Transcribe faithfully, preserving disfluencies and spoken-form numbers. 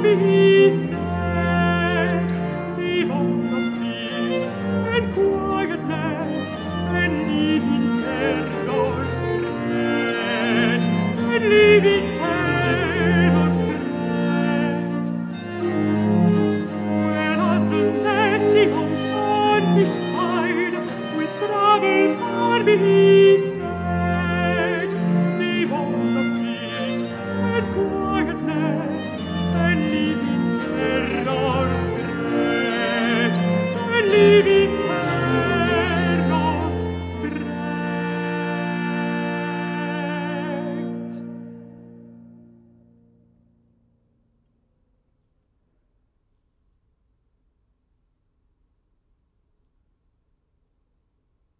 be said, live on of peace and quietness, and live in terrors great, and live in terrors great. Whereas the nations on each side with troubles are beset, live on of peace and quietness, and live in terrors great, and live in